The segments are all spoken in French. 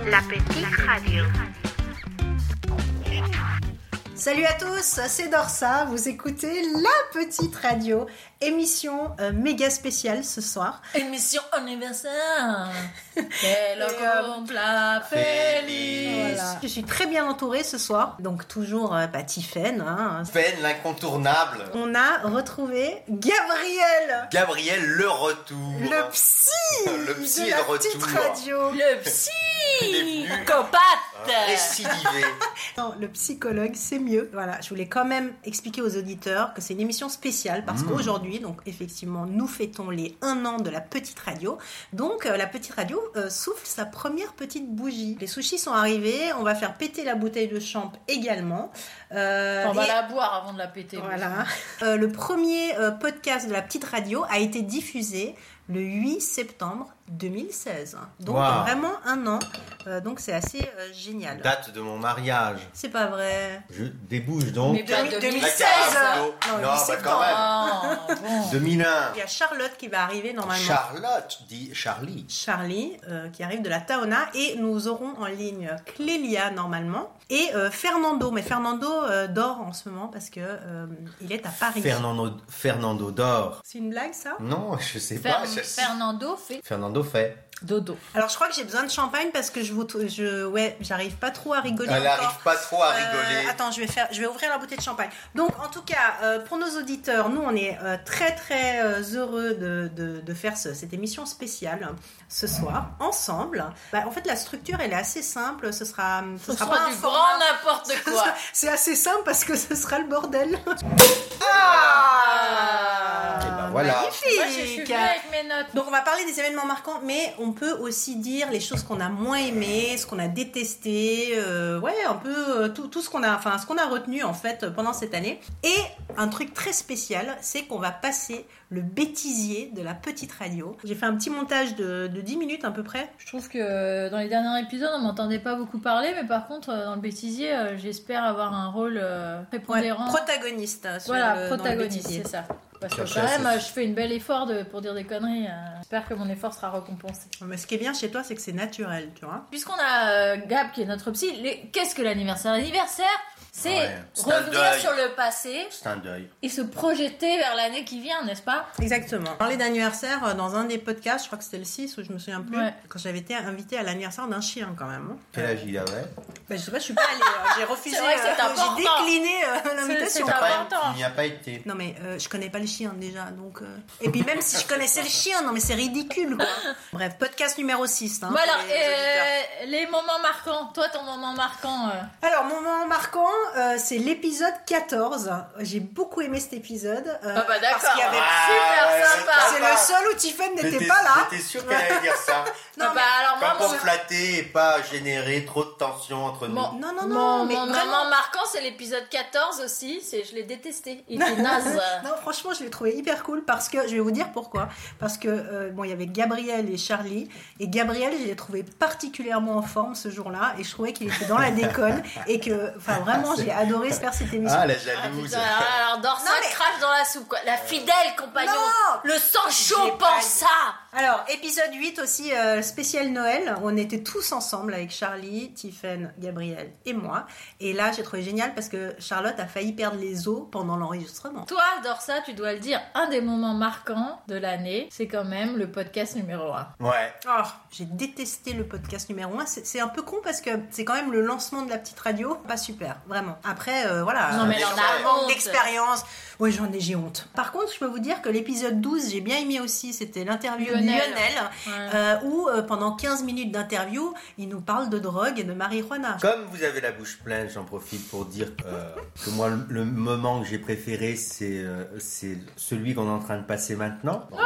La petite radio. Salut à tous, c'est Dorsa, vous écoutez La Petite Radio, émission méga spéciale ce soir. Émission anniversaire. Quel plat feliz. Voilà. Je suis très bien entourée ce soir, donc toujours Tiffaine. Fen, l'incontournable. On a retrouvé Gabriel. Gabriel, le retour. Le psy. Le psy de est La de retour. Petite Radio. Le psy. Il est venu. Copate. Récidivé. Non, le psychologue, c'est mieux. Voilà, je voulais quand même expliquer aux auditeurs que c'est une émission spéciale parce qu'aujourd'hui, donc effectivement, nous fêtons les 1 an de La Petite Radio. Donc, La Petite Radio souffle sa première petite bougie. Les sushis sont arrivés, on va faire péter la bouteille de champ également. On va la boire avant de la péter. Voilà. Le premier podcast de La Petite Radio a été diffusé le 8 septembre 2016. Donc, Wow. vraiment 1 an. Donc, c'est assez génial. Date de mon mariage. C'est pas vrai. Je débouche donc. Mais pas 2016. Non, Non, bah quand même. Bon. 2001. Il y a Charlotte qui va arriver normalement. Charlotte dit Charlie. Charlie qui arrive de la Taona et nous aurons en ligne Clélia normalement et Fernando. Mais Fernando dort en ce moment parce que il est à Paris. Fernando dort. C'est une blague ça? Non, je sais pas. Fernando fait Fernando fait. dodo. Alors je crois que j'ai besoin de champagne parce que j'arrive pas trop à rigoler. Elle encore. n'arrive pas trop à rigoler. Attends, je vais ouvrir la bouteille de champagne. Donc, en tout cas, pour nos auditeurs, nous, on est très, très heureux de faire cette émission spéciale ce soir, ensemble. En fait, la structure, elle est assez simple. Ce sera Ce pas sera un du format- grand n'importe quoi. C'est assez simple parce que ce sera le bordel. Et ben voilà. Magnifique. Moi, je suis venue avec mes notes. Donc on va parler des événements marquants, mais on peut aussi dire les choses qu'on a moins aimées, ce qu'on a détesté, un peu tout ce qu'on a retenu en fait pendant cette année. Et un truc très spécial, c'est qu'on va passer le bêtisier de La Petite Radio. J'ai fait un petit montage de 10 minutes à peu près. Je trouve que dans les derniers épisodes, on m'entendait pas beaucoup parler, mais par contre, dans le bêtisier, j'espère avoir un rôle prépondérant. Protagoniste. Sur Voilà, dans le protagoniste, bêtisier. c'est ça. Parce que Chercher quand même, à je fais une belle effort pour dire des conneries. J'espère que mon effort sera récompensé. Mais ce qui est bien chez toi, c'est que c'est naturel, tu vois. Puisqu'on a Gab qui est notre psy, qu'est-ce que l'anniversaire? L'anniversaire, c'est c'est un revenir deuil. sur le passé C'est un deuil. et se projeter vers l'année qui vient, n'est-ce pas? Exactement. Parler d'anniversaire dans un des podcasts, je crois que c'était le 6 ou je me souviens plus, Ouais. quand j'avais été invitée à l'anniversaire d'un chien quand même. Quel âge il avait? Je sais pas, je suis pas allée. J'ai refusé. C'est vrai que c'est important. J'ai décliné l'invitation. C'est important. Il n'y a pas été. Non mais je connais pas le chien déjà, donc. Et puis même si je connaissais le chien, non mais c'est ridicule quoi. Bref, podcast numéro 6. Hein, Bon alors, pour les auditeurs. les moments marquants. Toi, ton moment marquant. Alors, mon moment marquant, c'est l'épisode 14. J'ai beaucoup aimé cet épisode. D'accord. Parce qu'il y avait Super sympa. C'est le seul où Tiffen n'était pas là. J'étais sûr qu'elle allait dire ça. Non, Ah bah, alors moi, Comme pour mon- flatter et pas générer trop de tension entre nous. Mon- Non, non, Mon, non, mais mon vraiment. moment marquant, c'est l'épisode 14 aussi. Je l'ai détesté. Il était naze. Non, franchement, je l'ai trouvé hyper cool parce que je vais vous dire pourquoi. Parce que il y avait Gabriel et Charlie. Et Gabriel, je l'ai trouvé particulièrement en forme ce jour-là. Et je trouvais qu'il était dans la déconne. Et que, enfin, vraiment, j'ai adoré faire cette émission. Ah, la Ah, jalouse. putain, alors Dorsa Non, mais- crache dans la soupe, quoi. La fidèle compagnon. Non. Le sang chaud J'ai pas pense ça. Alors, épisode 8 aussi, spécial Noël. On était tous ensemble avec Charlie, Tiffen, Gabriel et moi. Et là, j'ai trouvé génial parce que Charlotte a failli perdre les os pendant l'enregistrement. Toi, Dorsa, tu dois le dire, un des moments marquants de l'année, c'est quand même le podcast numéro 1. Ouais. Oh, j'ai détesté le podcast numéro 1. C'est un peu con parce que c'est quand même le lancement de La Petite Radio. Pas super, vraiment. Après, voilà. Non, mais elle en a manque honte. d'expérience. Oui, j'ai honte. Par contre, je peux vous dire que l'épisode 12, j'ai bien aimé aussi. C'était l'interview de Lionel. Lionel, où pendant 15 minutes d'interview, il nous parle de drogue et de marijuana. Comme vous avez la bouche pleine, j'en profite pour dire que moi, le moment que j'ai préféré, c'est celui qu'on est en train de passer maintenant. Bon,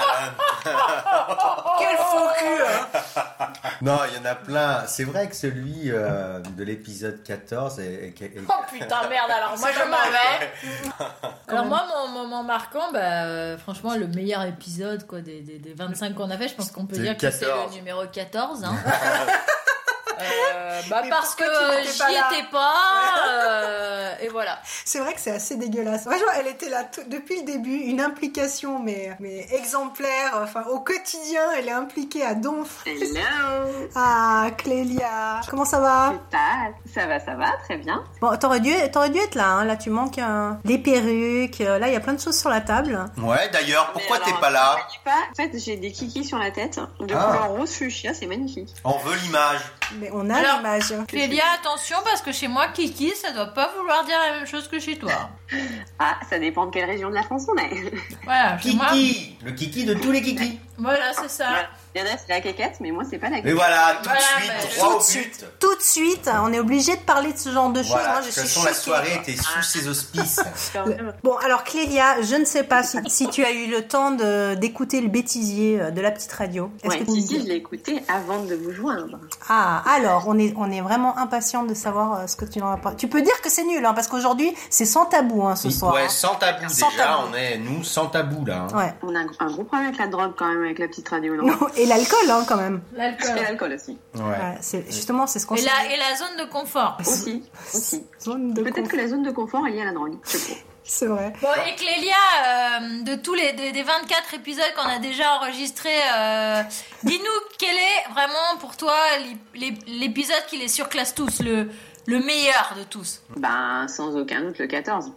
Quel faux cul hein. non, il y en a plein. C'est vrai que celui de l'épisode 14 est Oh putain, merde, alors moi je m'en vais. Alors moi, mon moment marquant, franchement, le meilleur épisode quoi, des 25 qu'on a fait, je pense qu'on peut C'est dire le que c'est 14. le numéro 14. Hein. Parce que j'y étais pas. Et voilà. C'est vrai que c'est assez dégueulasse. Franchement, elle était là depuis le début, une implication mais exemplaire. Enfin, au quotidien, elle est impliquée à donf. Hello. Ah, Clélia. Comment ça va? Ça va, très bien. Bon, t'aurais dû être là. Hein. Là, tu manques des perruques. Là, il y a plein de choses sur la table. Ouais, d'ailleurs, pourquoi t'es pas là? En fait, j'ai des kikis sur la tête de couleur rose fuchsia, c'est magnifique. On veut l'image. Mais on a l'image. Clélia, attention, parce que chez moi, Kiki, ça doit pas vouloir dire la même chose que chez toi. Ah, ça dépend de quelle région de la France on est. Voilà, chez Kiki, moi. le Kiki de tous les Kikis. Voilà, c'est ça. Il y en a, c'est la quéquette, mais moi, c'est pas la Mais quéquette. voilà, tout de Voilà, suite, droit au but. Tout de suite, on est obligé de parler de ce genre de choses. Voilà, Moi, de je toute suis façon, la choquée. soirée était sous ses auspices. Bon, alors Clélia, je ne sais pas si tu as eu le temps d'écouter le bêtisier de la petite radio. Est-ce Ouais, que tu si, je l'ai écouté avant de vous joindre. Ah, alors, on est vraiment impatient de savoir ce que tu en as pas. Tu peux dire que c'est nul, hein, parce qu'aujourd'hui, c'est sans tabou, hein, ce soir. Ouais, hein. sans tabou Sans déjà, tabou. on est, nous, sans tabou là. Hein. Ouais. On a un gros problème avec la drogue quand même, avec la petite radio, non? Non, et l'alcool, hein, quand même. L'alcool. Et l'alcool aussi. Ouais. Ouais, justement, c'est ce qu'on Et s'est dit. la zone de confort. Aussi. Zone de Peut-être que la zone de confort est liée à la drogue. Je sais pas. C'est vrai. Bon, et Clélia, de tous des 24 épisodes qu'on a déjà enregistrés, dis-nous quel est vraiment pour toi l'épisode qui les surclasse tous, le meilleur de tous. Ben, sans aucun doute, le 14.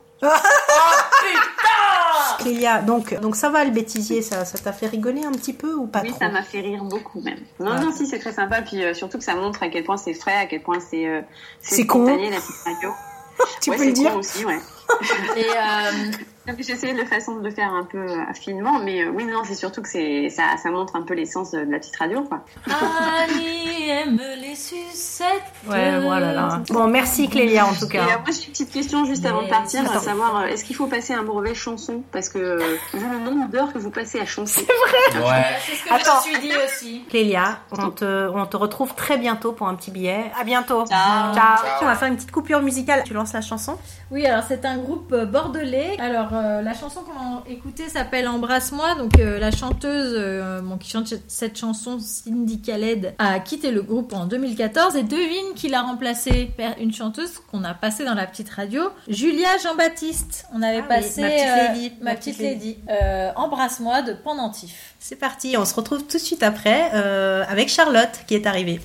Clélia, donc ça va le bêtisier, ça t'a fait rigoler un petit peu ou pas Oui, trop? ça m'a fait rire beaucoup même. Non, si, c'est très sympa. Puis surtout que ça montre à quel point c'est frais, à quel point c'est spontané, la petite radio. Tu peux le dire con aussi, ouais. Et J'ai essayé de le faire un peu finement, mais oui, non, c'est surtout que ça montre un peu l'essence de la petite radio, quoi. Annie aime les sucettes. Ouais, voilà. Là. Bon, merci Clélia en tout Et cas. moi, j'ai une petite question juste avant de partir, Attends. à savoir, est-ce qu'il faut passer un brevet chanson? Parce que vu le nombre d'heures que vous passez à chanter. Ouais. C'est ce que Attends. je me suis dit aussi. Clélia, on te retrouve très bientôt pour un petit billet. À bientôt. Ciao. On va faire une petite coupure musicale. Tu lances la chanson? Oui, alors c'est un groupe bordelais. Alors la chanson qu'on va écouter s'appelle Embrasse-moi. Donc la chanteuse qui chante cette chanson, Cindy Khaled, a quitté le groupe en 2014 et devine qui l'a remplacée, une chanteuse qu'on a passée dans la petite radio, Julia Jean-Baptiste. On avait passé Ma petite lady. Embrasse-moi de Pendentif. C'est parti, on se retrouve tout de suite après avec Charlotte qui est arrivée.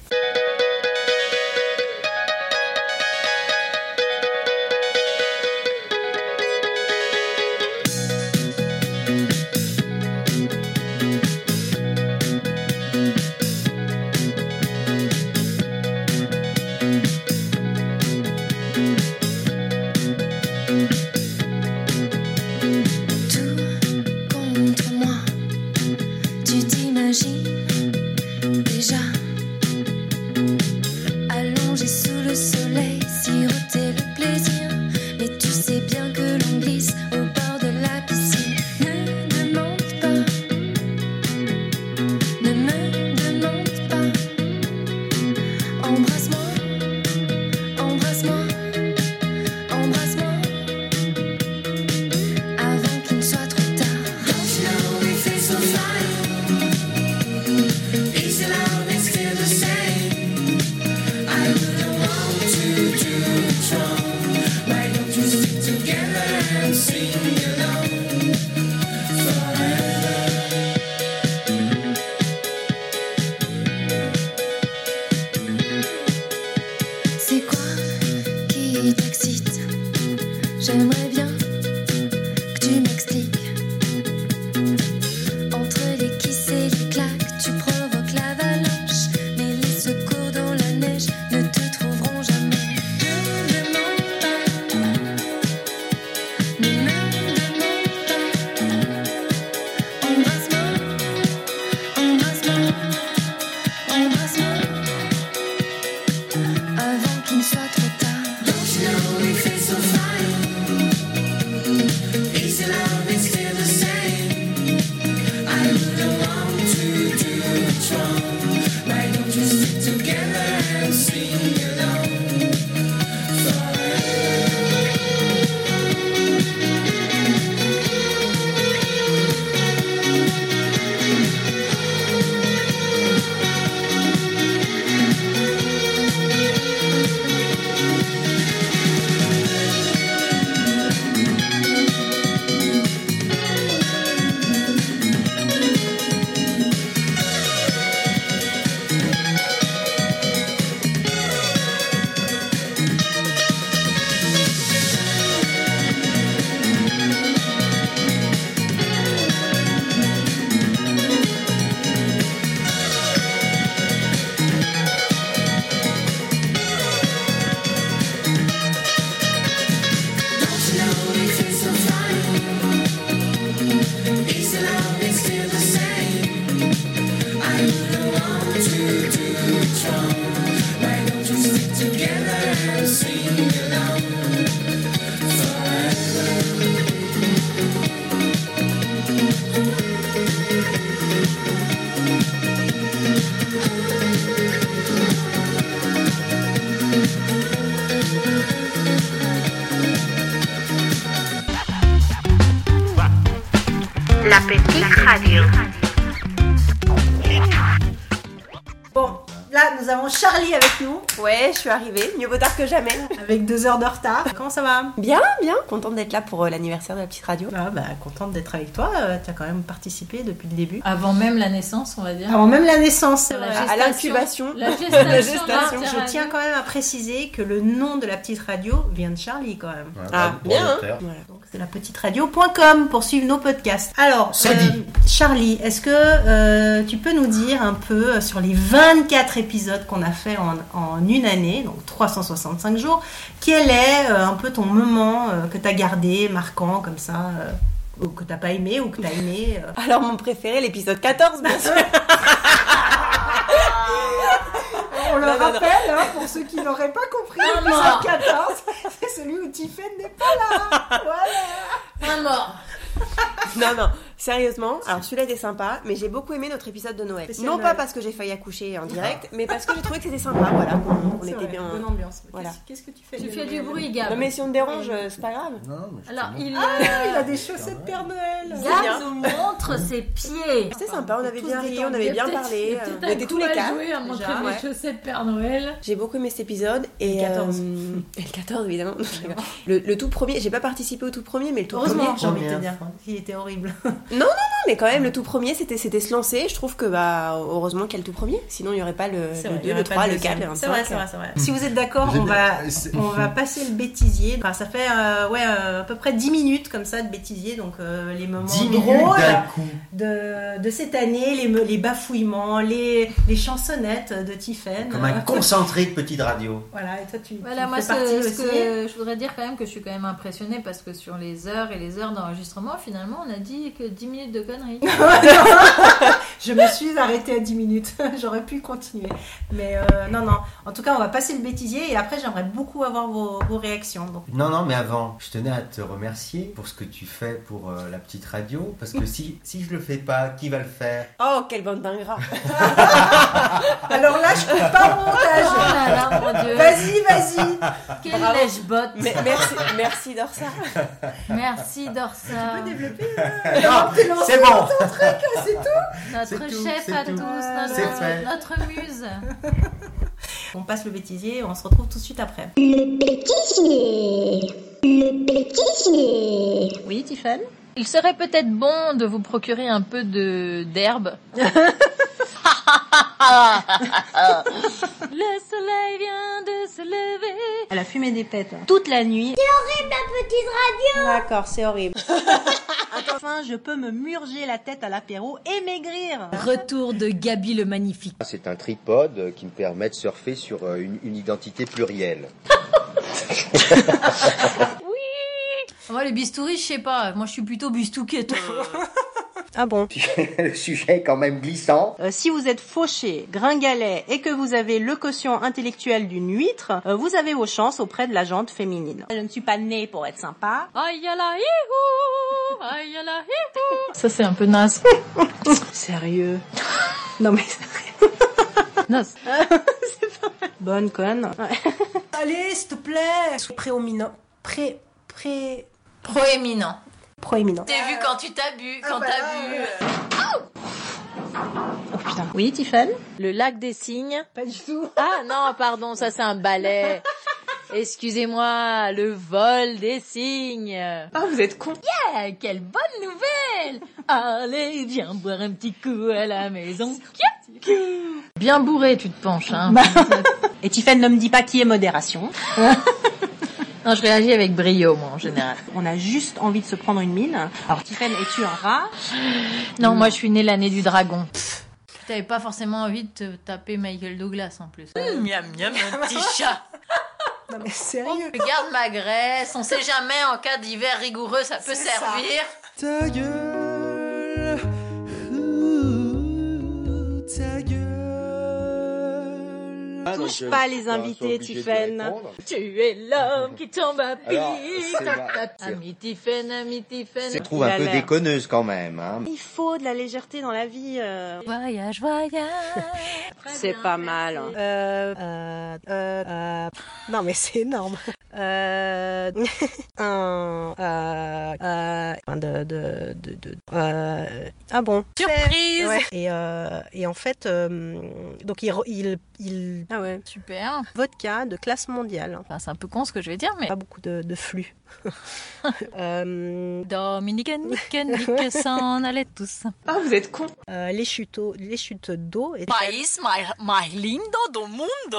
Contre moi, tu t'imagines déjà allongé sous le soleil, siroter le plaisir. Mais tu sais bien que l'on glisse au bord de la piscine. Ne demande pas, ne me demande pas. Embrasse-moi, embrasse-moi, embrasse-moi. Avant qu'il ne soit trop tard. Don't you know we feel so fine? Easy love is La petite radio. Bon, là, nous avons Charlie avec nous, Ouais, je suis arrivée, mieux vaut tard que jamais. avec 2 heures de retard. Comment ça va? Bien, contente d'être là pour l'anniversaire de la petite radio. Ah bah, contente d'être avec toi. Tu as quand même participé depuis le début. Avant même la naissance, on va dire. Avant même la naissance, c'est La vrai. gestation. À l'incubation. La gestation. La gestation. Je tiens quand même à préciser que le nom de la petite radio vient de Charlie quand même. Ouais, Ah, pour bien, hein. l'auteur. Voilà. Donc c'est lapetiteradio.com pour suivre nos podcasts. Alors, C'est dit. Charlie, est-ce que tu peux nous dire un peu sur les 24 épisodes qu'on a fait en une année, donc 365 jours, quel est un peu ton moment que tu as gardé, marquant comme ça, ou que t'as pas aimé ou que tu as aimé Alors, mon préféré, l'épisode 14, bien sûr. On le Non, non, non. rappelle, hein, pour ceux qui n'auraient pas compris, Un l'épisode mort. 14, c'est celui où Tiffen n'est pas là. Voilà. Un mort. Non, sérieusement. Alors, celui-là était sympa, mais j'ai beaucoup aimé notre épisode de Noël. Spécial Non Noël. pas parce que j'ai failli accoucher en direct, mais parce que j'ai trouvé que c'était sympa, voilà. On C'est était vrai, bien. bonne ambiance. Voilà. Qu'est-ce que tu fais? Tu fais du bruit, Gab. Non, mais si on te dérange, c'est pas grave. Non, mais je Alors, te il, Il a des chaussettes Père Noël. bien. Gab nous montre ses pieds. C'était sympa, on avait tous bien ri, détendus. on avait bien parlé. Il y a peut-être On un était tous coup les à quatre. jouer à montrer déjà, les ouais. chaussettes Père Noël. J'ai beaucoup aimé cet épisode et Le 14. et le 14 évidemment. Le tout premier, j'ai pas participé au tout premier, mais le tout Heureusement, premier. j'ai envie de te Première dire. Il était horrible. Non, mais quand même le tout premier, c'était se lancer. Je trouve que heureusement qu'il y a le tout premier, sinon il y aurait pas le C'est vrai, 2, il y le aurait pas 3, de le 4, le deuxième. 25. C'est vrai. Si vous êtes d'accord, Vous on êtes- va, on va passer le bêtisier. Enfin, ça fait à peu près 10 minutes comme ça de bêtisier, donc les moments 10 minutes drôles d'un coup. de cette année, les bafouillements, les chansonnettes de Tiffen. Comme un concentré de petite radio. Voilà, et toi tu Voilà, tu moi, fais partie ce aussi. que je voudrais dire quand même que je suis quand même impressionnée parce que sur les heures et les heures d'enregistrement, finalement, on a dit que 10 minutes de conneries. Je me suis arrêtée à 10 minutes. J'aurais pu continuer. Mais non. En tout cas, on va passer le bêtisier et après, j'aimerais beaucoup avoir vos réactions. Donc, Non, mais avant, je tenais à te remercier pour ce que tu fais pour la petite radio. Parce que si je le fais pas, qui va le faire? Oh, quelle bande d'ingrats. alors là, je coupe pas au Oh montage. là là, mon Dieu. Vas-y. Quelle Bravo. lèche-botte. Mais merci Dorsa. Merci Dorsa. Non, c'est bon. C'est tout. Notre C'est tout, chef c'est à tout. tous, C'est fait. notre muse. On passe le bêtisier et on se retrouve tout de suite après. Oui, Tiffany. Il serait peut-être bon de vous procurer un peu d'herbe. Le soleil vient de se lever. Elle a fumé des pètes. Toute la nuit. D'accord, c'est horrible. Enfin, je peux me murger la tête à l'apéro et maigrir. Retour de Gabi le Magnifique. C'est un tripode qui me permet de surfer sur une identité plurielle. Moi, les bistouris, je sais pas. Moi, je suis plutôt bistouquette. Ah bon? Le sujet est quand même glissant. Si vous êtes fauché, gringalet et que vous avez le quotient intellectuel d'une huître, vous avez vos chances auprès de la jante féminine. Je ne suis pas née pour être sympa. Aïe la hihou, aïe la hihou. Ça, c'est un peu naze. Sérieux? Non mais sérieux. Naze. Bonne conne. Allez, s'il te plaît. Prédominant. Proéminent. Proéminent. T'es vu quand tu t'as bu, quand t'as bu. Oh putain. Oui, Tiffany. Le lac des cygnes. Pas du tout. Ah non, pardon, ça c'est un ballet. Excusez-moi, le vol des cygnes. Ah, vous êtes con. Yeah, quelle bonne nouvelle. Allez, viens boire un petit coup à la maison. Bien bourré, tu te penches, hein. Et Tiffen ne me dit pas qui est modération. Non, je réagis avec brio, moi, en général. On a juste envie de se prendre une mine. Alors Tiffen, es-tu un rat? Non, moi, je suis née l'année du dragon. T'avais pas forcément envie de te taper Michael Douglas, en plus. Miam, miam, un petit chat. Non mais sérieux. Je garde ma graisse, on sait jamais, en cas d'hiver rigoureux, ça peut servir. Ta gueule, ta gueule. Touche pas les invités, Tiffaine. Tu es l'homme qui tombe à pic. Alors, Ami Tiffaine. Je trouve un peu déconneuse quand même. Hein. Il faut de la légèreté dans la vie. Voyage. C'est pas mal. Non mais c'est énorme. Ah bon. Surprise. Ouais. Et en fait, donc il ah ouais. Super. Vodka de classe mondiale. Enfin, c'est un peu con ce que je vais dire, mais Pas beaucoup de flux. Dominique Nick s'en allait tous. Ah, vous êtes con. Les chutes d'eau. Et País mais lindo do mundo.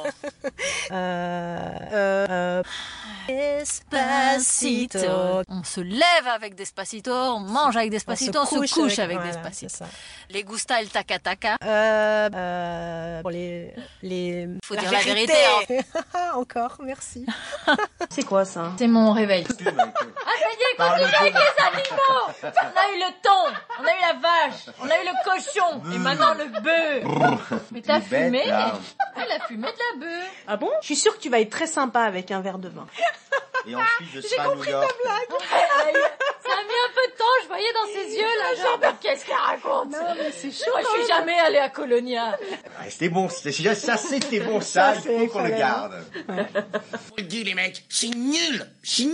Despacito. On se lève avec Despacito, on mange avec Despacito, on se couche avec voilà, Despacito. c'est ça. Les gusta el taca taca. Pour les Faut dire la vérité. Hein. Encore, merci. C'est quoi ça? C'est mon réveil. Ah, ça y est, continue avec les animaux. On a eu le thon, on a eu la vache, on a eu le cochon, et maintenant le bœuf. Mais t'as fumé? Elle a fumé de la bœuf. Ah bon? Je suis sûre que tu vas être très sympa avec un verre de vin. Et ensuite, je serai à New York. Ça a mis un peu de temps, je voyais dans ses yeux là, genre, mais qu'est-ce qu'elle raconte? Non, mais c'est chaud. Moi, je suis jamais allée à Colonia. Ouais, c'était bon, ça c'était bon, ça, il faut qu'on le garde. Je le dis les mecs, c'est nul.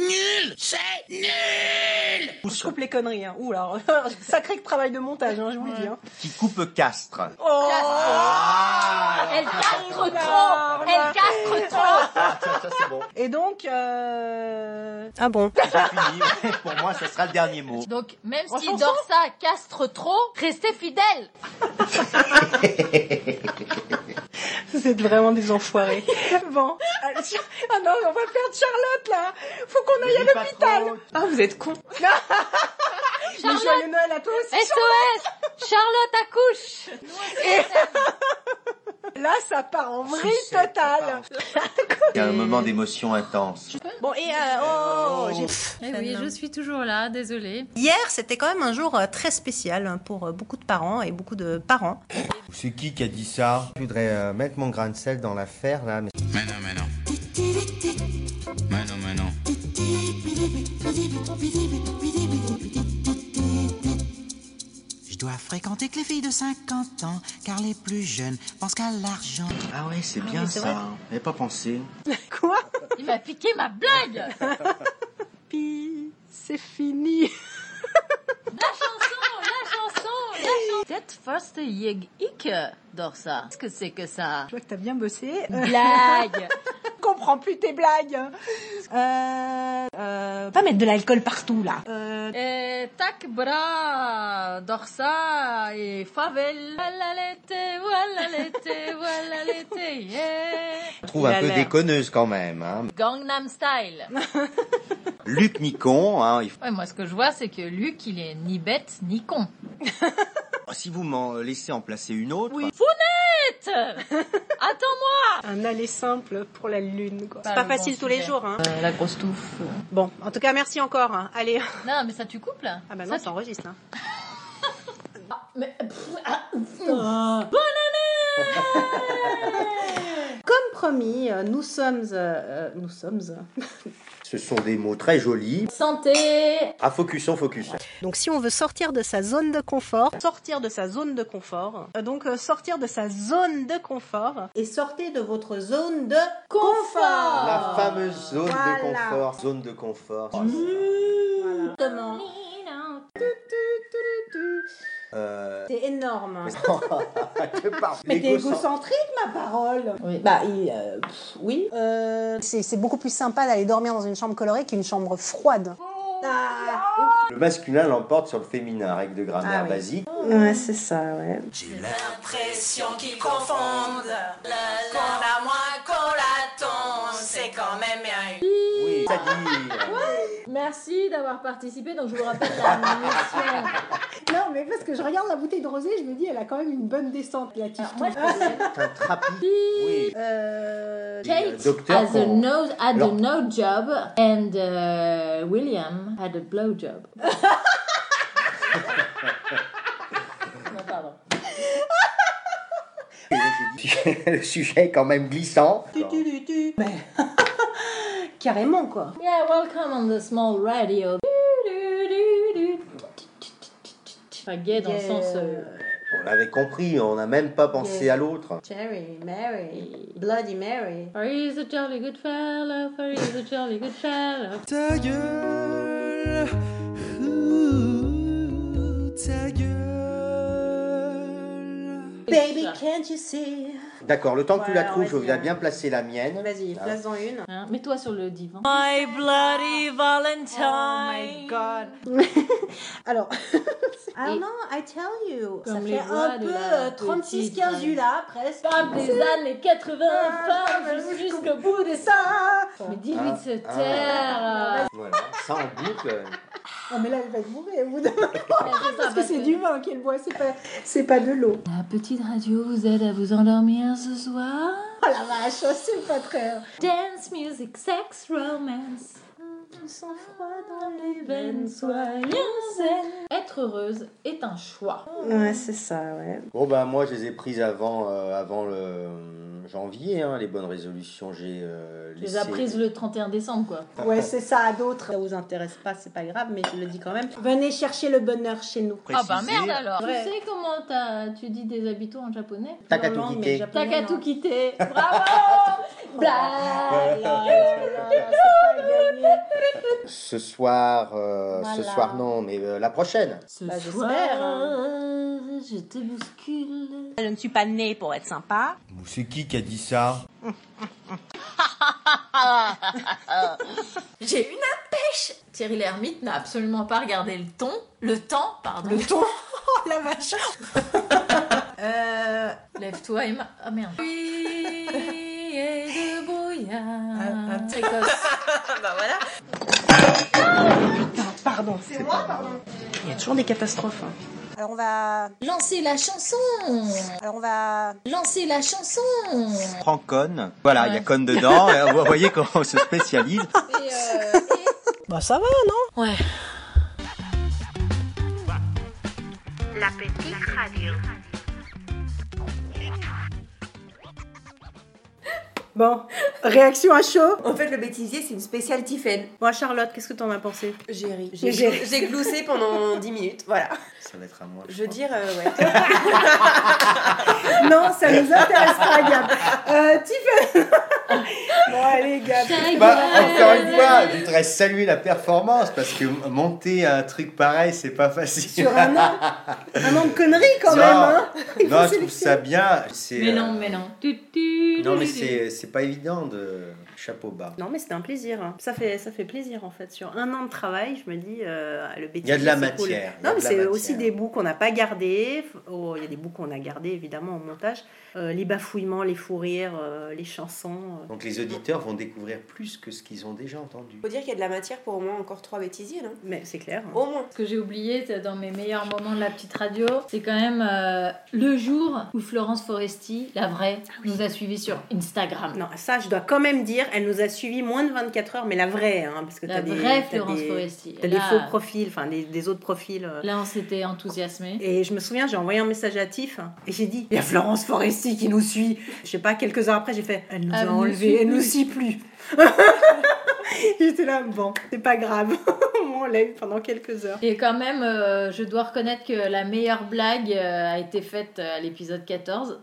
Je coupe les conneries. Hein. Ouh là, sacré travail de montage, hein, je vous le dis. Hein. Qui coupe castre. Oh Elle castre trop. Elle castre trop. Ça c'est bon. Et donc, ah bon. C'est fini. Pour moi, ça sera le dernier mot. Donc, même si Dorsa castre trop, restez fidèles. Vous êtes vraiment des enfoirés. Bon. Ah non, on va perdre Charlotte là. Faut qu'on aille à l'hôpital. Ah, vous êtes cons. Mais joyeux Noël à toi aussi. SOS. Charlotte accouche. Là, ça part en vrille totale. Il y a un moment d'émotion intense. Bon, et oui, je suis toujours là, désolée. Hier, c'était quand même un jour très spécial pour beaucoup de parents et beaucoup de parents. C'est qui a dit ça? Je voudrais mettre mon grain de sel dans l'affaire là. Mais Mais non. Je dois fréquenter que les filles de 50 ans, car les plus jeunes pensent qu'à l'argent. Ah ouais, c'est bien ça. J'avais pas pensé. quoi? Il m'a piqué ma blague. Puis, c'est fini. La chanson. Cette første jeg ikke, Dorsa. Qu'est-ce que c'est que ça? Je vois que t'as bien bossé. Blague. Je comprends plus tes blagues. Pas mettre de l'alcool partout là. Tac bra, Dorsa et Favel. Voilà l'été, yeah. Je trouve un peu déconneuse quand même. Hein. Gangnam Style. Luc Nicon. Hein, Ouais, moi ce que je vois c'est que Luc il est ni bête ni con. Si vous m'en laissez en placer une autre. Oui. Founette. Attends-moi. Un aller simple pour la lune, quoi. C'est Pas pas le facile bon tous les sujet. jours, hein. La grosse touffe. Bon, en tout cas, merci encore. Hein. Allez. Non, mais ça tu coupes là. Ah bah non, ça enregistre. Hein. Mais... Comme promis, nous sommes... Ce sont des mots très jolis. Santé. Ah, focus. Donc, si on veut sortir de sa zone de confort, donc sortir de sa zone de confort, Et sortez de votre zone de confort. La fameuse zone de confort. Zone de confort. Comment? C'est énorme. Mais t'es égocentrique, ma parole. Oui. Bah, oui. C'est beaucoup plus sympa d'aller dormir dans une chambre colorée qu'une chambre froide. le masculin l'emporte sur le féminin, règle de grammaire basique. Ouais, c'est ça, ouais. J'ai l'impression qu'ils confondent. Qu'on a moins qu'on l'attend. C'est quand même bien. Oui, c'est-à-dire. Merci d'avoir participé. Donc je vous rappelle la mission. Non, mais parce que je regarde la bouteille de rosé, je me dis, elle a quand même une bonne descente, la tige. Moi, Un trapi. Oui. Kate docteur had a no job and William had a blow job. Non, pardon. Et là, j'ai dit, le sujet est quand même glissant. Mais carrément quoi. Yeah, welcome on the small radio. Pas gay dans le sens... On l'avait compris, on n'a même pas pensé à l'autre. Cherry, Mary, Bloody Mary. For he's a jolly good fellow, for he's a jolly good fellow. Ta gueule, ta gueule. Baby, can't you see? D'accord, le temps que tu la Voilà, trouves, je vas-y, viens bien placer la mienne. Vas-y, Ah. place-en une. Hein, mets-toi sur le divan. My bloody Valentine. Oh my god. Alors, ah non, I tell you, ça Comme fait les voix un de peu la 36 petite 15 là, presque. Femme des années 80, femme jusqu'au bout des seins. Mais dis-lui de se taire. Voilà, ça en boucle. Non mais là elle va être bourrée au bout d'un moment. C'est ça, Parce que c'est du vin qu'elle boit, c'est pas de l'eau. La petite radio vous aide à vous endormir ce soir. Oh la vache, c'est pas très... Dance, music, sex, romance. Sans froid dans les veines, soyons zen. Être heureuse est un choix. Ouais, c'est ça, ouais. Bon, bah, moi, je les ai prises avant le janvier, hein, les bonnes résolutions. J'ai Tu les as prises le 31 décembre, quoi. Ouais, c'est ça, à d'autres. Ça vous intéresse pas, c'est pas grave, mais je le dis quand même. Venez chercher le bonheur chez nous. Ah bah merde alors. Tu sais comment tu dis des habitants en japonais? Takatuki. Takatuki. Bravo. Blah. Ce soir, non, mais la prochaine. Ce Bah, soir, j'espère, je te bouscule. Je ne suis pas née pour être sympa. C'est qui a dit ça? J'ai une pêche. Thierry Lhermitte n'a absolument pas regardé le temps, pardon. Le ton. Oh la vache. Lève-toi et ah merde. Oui, et de brouillard. Précoce. Bah voilà. Pardon, c'est moi, pardon. Il y a toujours des catastrophes. Hein. Alors on va... Lancer la chanson. Alors on va... Lancer la chanson. Prends conne. Voilà, il y a conne dedans. Et vous voyez comment on se spécialise. Bah ça va, non? Ouais. La petite radio. Bon, réaction à chaud. En fait, le bêtisier, c'est une spéciale Tiffen. Bon, Charlotte, qu'est-ce que t'en as pensé? J'ai ri. Mais j'ai- J'ai gloussé pendant 10 minutes. Voilà. Ça va être à moi. Je veux dire, ouais. Non, ça nous intéresse pas, Gab. Tiffen. Bon, allez, Gab. Bah, encore une fois, je voudrais saluer la performance parce que monter un truc pareil, c'est pas facile. Sur un an de conneries quand Non. même, hein. Il faut Non, je trouve sélectionner. ça bien. C'est, Mais non, mais non. Non, mais c'est pas évident de chapeau bas. Non, mais c'était un plaisir. Hein. Ça fait plaisir, en fait. Sur un an de travail, je me dis, le bêtisier, Il y a de la c'est matière. cool. Il y a Non, de mais la c'est matière. aussi des bouts qu'on n'a pas gardés. Oh, il y a des bouts qu'on a gardés, évidemment, au montage. Les bafouillements, les fous rires, les chansons. Donc les auditeurs vont découvrir plus que ce qu'ils ont déjà entendu. Faut dire qu'il y a de la matière pour au moins encore 3 bêtisiers, non? Mais c'est clair. Hein. Au moins. Ce que j'ai oublié c'est dans mes meilleurs moments de la petite radio, c'est quand même le jour où Florence Foresti, la vraie, nous a suivis sur Instagram. Non, ça, je dois quand même dire, elle nous a suivis moins de 24 heures, mais la vraie, hein, parce que La t'as des, vraie t'as Florence des- Foresti. T'as Et des là- faux profils, enfin des autres profils. Là, on s'était enthousiasmés. Et je me souviens, j'ai envoyé un message à Tiff et j'ai dit, il y a Florence Foresti qui nous suit. Je sais pas, quelques heures après, j'ai fait, elle nous Elle a nous enlevé, suit elle plus. nous suit plus. J'étais là, bon, c'est pas grave. On l'a eu pendant quelques heures. Et quand même, je dois reconnaître que la meilleure blague a été faite à l'épisode 14.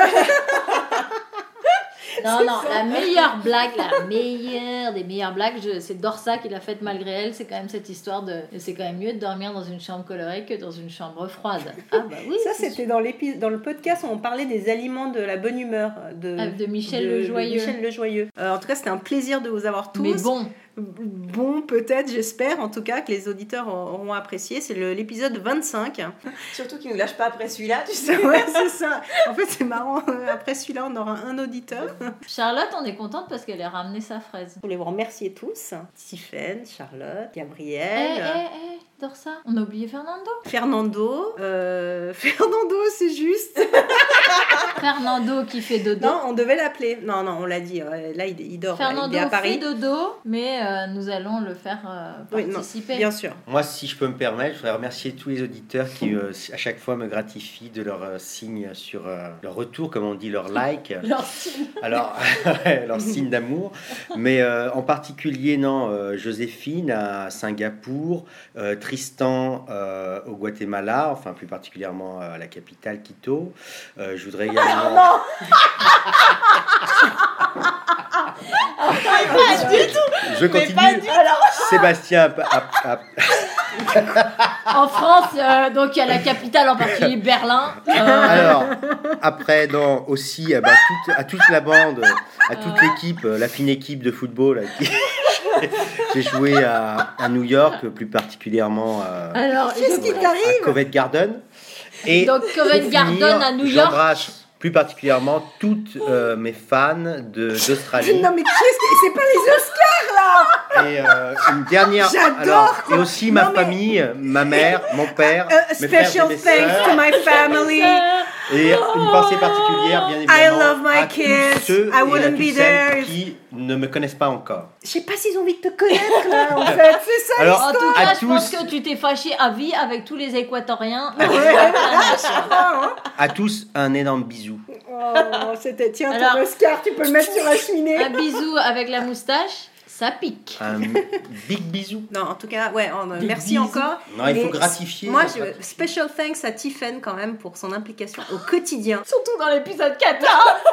Non, la meilleure blague, la meilleure des meilleures blagues, c'est Dorsa qui l'a faite malgré elle. C'est quand même cette histoire de. C'est quand même mieux de dormir dans une chambre colorée que dans une chambre froide. Ah bah oui. Ça, c'est c'était dans le podcast où on parlait des aliments de la bonne humeur de Michel Lejoyeux. Michel Lejoyeux. En tout cas, c'était un plaisir de vous avoir tous. Mais bon. Bon, peut-être, j'espère en tout cas que les auditeurs auront apprécié. C'est l'épisode 25. Surtout qu'ils nous lâchent pas après celui-là, tu sais. Ouais, c'est ça. En fait, c'est marrant. Après celui-là, on aura un auditeur. Charlotte, on est contente parce qu'elle a ramené sa fraise. Je voulais vous remercier tous. Tiffen, Charlotte, Gabrielle. Dorsa. On a oublié Fernando. Fernando, c'est juste. Fernando qui fait dodo. Non, on devait l'appeler. Non, on l'a dit. Là, il dort. Fernando il est à Paris. fait dodo, mais nous allons le faire participer. Oui, bien sûr. Moi, si je peux me permettre, je voudrais remercier tous les auditeurs qui, à chaque fois, me gratifient de leur signe sur leur retour, comme on dit, leur like. Leur signe. Alors, leur signe d'amour. Mais en particulier, Joséphine à Singapour, Tristan au Guatemala, enfin plus particulièrement à la capitale, Quito. Je voudrais également... Pas du tout. Je continue. Sébastien En France, donc il y a la capitale en particulier Berlin. Alors, après, aussi à toute la bande, à toute l'équipe, la fine équipe de football, j'ai joué à New York, plus particulièrement Alors, à Covent Garden. Et donc Covent Garden à New York. J'embrasse plus particulièrement toutes mes fans d'Australie. Non, mais c'est pas les Oscars là. Et une dernière. J'adore. Et aussi ma famille, ma mère, mon père, mes frères Special et mes thanks sœurs. to my family. Et une pensée particulière, bien évidemment, I love my à kids. tous ceux I et à wouldn't toutes be celles there. qui ne me connaissent pas encore. Je sais pas s'ils ont envie de te connaître là, en fait. C'est ça Alors, En l'histoire. tout cas, à je pense tous. que tu t'es fâché à vie avec tous les Équatoriens. À tous, un énorme bisou. Oh, c'était... Tiens, Alors, ton Oscar, tu peux le mettre sur la cheminée. Un bisou avec la moustache, ça pique. Un big bisou. Non, en tout cas, Des merci bisous. encore. Non, il faut Mais gratifier. Moi, special thanks à Tiffen quand même pour son implication au quotidien. Surtout dans l'épisode 14.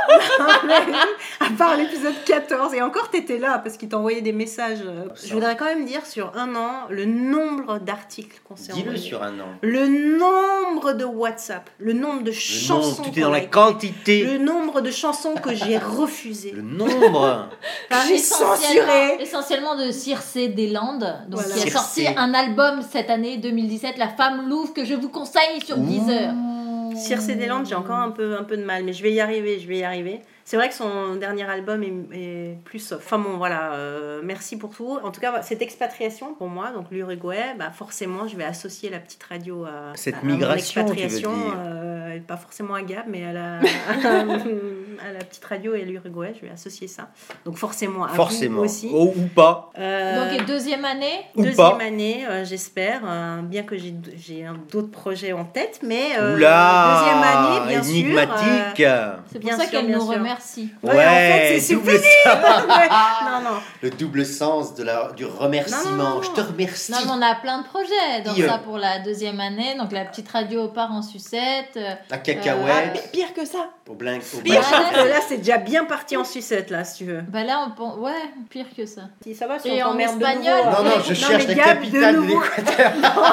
À part l'épisode 14. Et encore, t'étais là parce qu'il t'envoyait des messages. Je voudrais quand même dire sur un an, le nombre d'articles qu'on s'est Dis-le envoyés. sur un an. Le nombre de WhatsApp, le nombre de chansons. Tout est dans qu'on a la écrites, quantité. Le nombre de chansons que j'ai refusées. Le nombre. J'ai censuré. Essentiellement de Circé des Landes, donc Voilà. qui a sorti Circé. un album cette année 2017, La Femme Louve, que je vous conseille sur Deezer. Circe des Landes, j'ai encore un peu de mal, mais je vais y arriver. C'est vrai que son dernier album est plus soft. Enfin bon, voilà, merci pour tout. En tout cas, cette expatriation pour moi, donc l'Uruguay, forcément, je vais associer la petite radio à Cette mon migration, tu veux expatriation, dire. pas forcément à Gab, mais à la petite radio et à l'Uruguay, je vais associer ça. Donc forcément à vous aussi. Oh, ou pas. Donc et deuxième année Deuxième année, j'espère, bien que j'ai d'autres projets en tête, mais Oula, deuxième année, bien énigmatique. sûr. C'est pour ça qu'elle nous remercie. Ouais, en fait, c'est double fini. sens. Non. Le double sens du remerciement. Non. Je te remercie. Non, mais on a plein de projets dans Qui, ça pour la deuxième année. Donc la petite radio part en sucette. La cacahuète. Pire que ça. Au blanc. Pire, Ouais, là, c'est déjà bien parti en sucette, là, si tu veux. Bah là, ouais, pire que ça. Si ça va, si Et on en t'emmerde de espagnol. nouveau, Non, je cherche mais la Gab, capitale de nouveau. l'Équateur.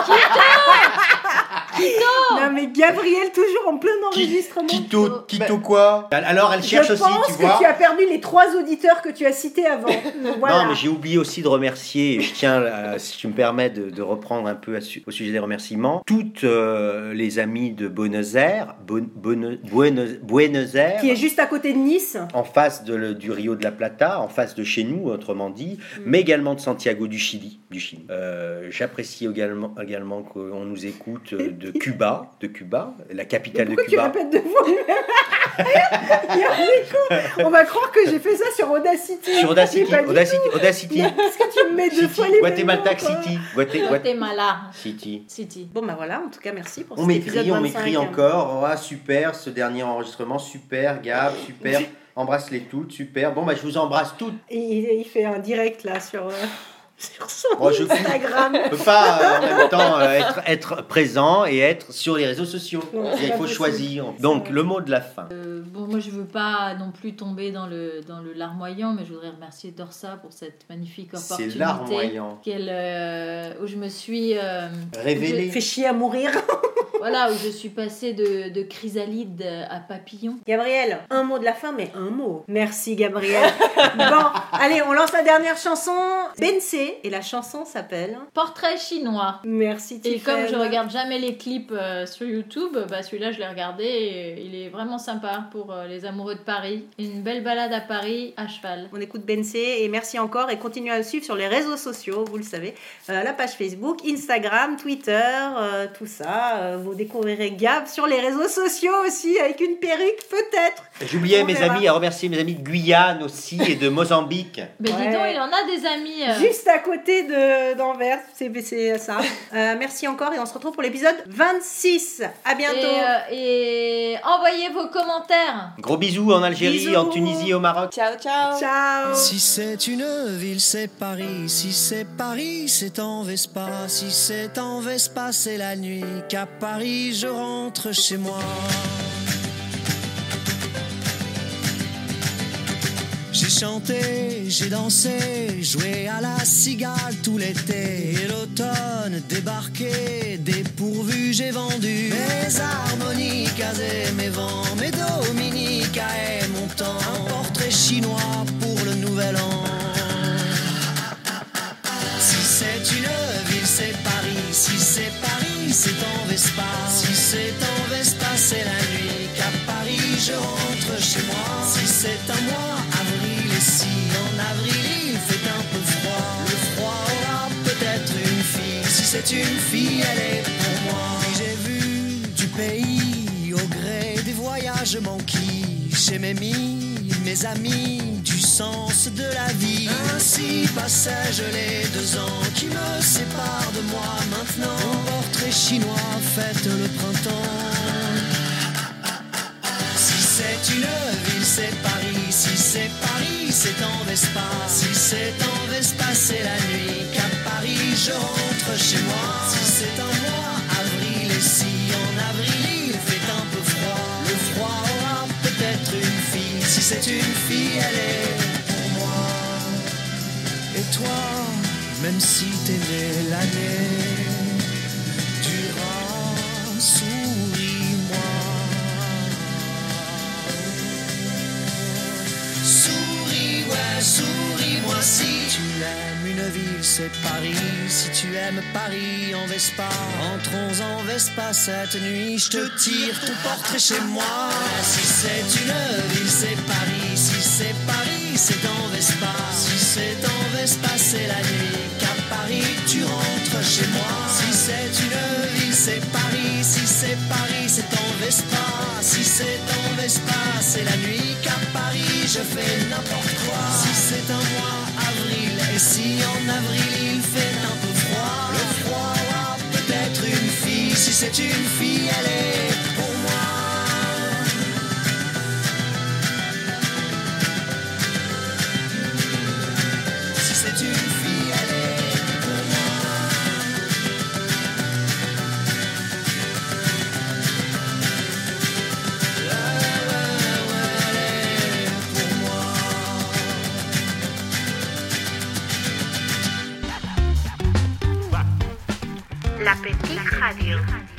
Non, mais Gabriel, toujours en plein enregistrement. Quito quoi? Alors elle cherche Je aussi, pense tu que vois. tu as perdu les 3 auditeurs que tu as cités avant. Voilà. Non, mais j'ai oublié aussi de remercier, et je tiens, si tu me permets, de reprendre un peu au sujet des remerciements, toutes les amies de Buenos Aires, Buenos Aires, Qui est juste à côté de Nice. en face du Rio de la Plata, en face de chez nous, autrement dit, mais également de Santiago du Chili. J'apprécie également qu'on nous écoute de Cuba, la capitale de Pourquoi tu Cuba. répètes deux fois Il y a un écho. On va croire que j'ai fait ça sur Audacity. Sur Audacity, Mais pas du Audacity. tout. Qu'est-ce que tu me mets deux City, fois les Guatemala mêmes mots, quoi. City. Guatemala City. Bon, bah voilà, en tout cas, merci pour On cet épisode m'écrit 25. encore. Oh, super, ce dernier enregistrement, super, Gab, super. Embrasse-les toutes, super. Bon, bah, je vous embrasse toutes. Et il fait un direct là sur son Je Instagram. ne peux pas en même temps être présent et être sur les réseaux sociaux. Non, Il c'est pas faut possible. choisir. Donc, le mot de la fin. Bon, moi je veux pas non plus tomber dans le larmoyant, mais je voudrais remercier Dorsa pour cette magnifique opportunité. C'est larmoyant. Où je me suis Révélé. Fait chier à mourir. Voilà, où je suis passée de chrysalide à papillon. Gabriel, un mot de la fin, mais un mot. Merci Gabriel. Bon, allez, on lance la dernière chanson. Bense C et la chanson s'appelle Portrait chinois. Merci Et Tiffen. comme je regarde jamais les clips sur YouTube, bah celui-là je l'ai regardé et il est vraiment sympa pour les amoureux de Paris. Une belle balade à Paris à cheval. On écoute Ben C et merci encore et continuez à le suivre sur les réseaux sociaux, vous le savez, la page Facebook, Instagram, Twitter, tout ça. Vous découvrirez Gab sur les réseaux sociaux aussi avec une perruque peut-être. J'oubliais On mes verra. amis, à remercier mes amis de Guyane aussi et de Mozambique. Mais dis donc, il en a des amis. Juste à côté d'Anvers, c'est ça. Merci encore et on se retrouve pour l'épisode 26. À bientôt. Et envoyez vos commentaires. Gros bisous en Algérie, Bisous. en Tunisie, au Maroc. Ciao, ciao. Ciao. Si c'est une ville, c'est Paris. Si c'est Paris, c'est en Vespa. Si c'est en Vespa, c'est la nuit. Qu'à Paris, je rentre chez moi. J'ai chanté, j'ai dansé, joué à la cigale tout l'été. Et l'automne débarqué, dépourvu, j'ai vendu mes harmonicas et mes vents, mes dominicas et mon temps. Un portrait chinois pour le nouvel an. Si c'est une ville, c'est Paris. Si c'est Paris, c'est en Vespa. Si c'est en Vespa, c'est la nuit. Qu'à Paris, je rentre chez moi. Si c'est un mois, avril, et si en avril il fait un peu froid, le froid aura peut-être une fille. Si c'est une fille, elle est pour moi. J'ai vu du pays au gré des voyages manquis. J'ai mes amis, du sens de la vie. Ainsi passais-je les 2 ans qui me séparent de moi maintenant. Mon portrait chinois fête le printemps. Si c'est une ville, c'est Paris. Si c'est Paris, c'est en Vespa. Si c'est en Vespa, c'est la nuit. Qu'à Paris, je rentre chez moi. Si c'est un mois, avril, et si en avril il fait un peu froid, le froid aura peut-être une fille. Si c'est une fille, elle est pour moi. Et toi, même si t'es né l'année, durant, souris-moi. Souris, ouais, souris-moi. Si tu aimes une ville, c'est Paris. Si tu aimes Paris en Vespa, entrons en Vespa cette nuit. Je te tire ton portrait chez moi. Si c'est une ville, c'est Paris. Si c'est Paris, c'est en Vespa. Si c'est en Vespa, c'est la nuit. Qu'à Paris, tu rentres chez moi. Si c'est une ville, c'est Paris. Si c'est Paris, c'est en Vespa. Si c'est en Vespa, c'est la nuit. Qu'à Paris, je fais n'importe quoi. Si c'est un mois, avril, et si en avril il fait un peu froid, le froid aura peut-être une fille. Si c'est une fille, elle est pour moi. Si c'est une fille, elle est pour moi. La petite radio.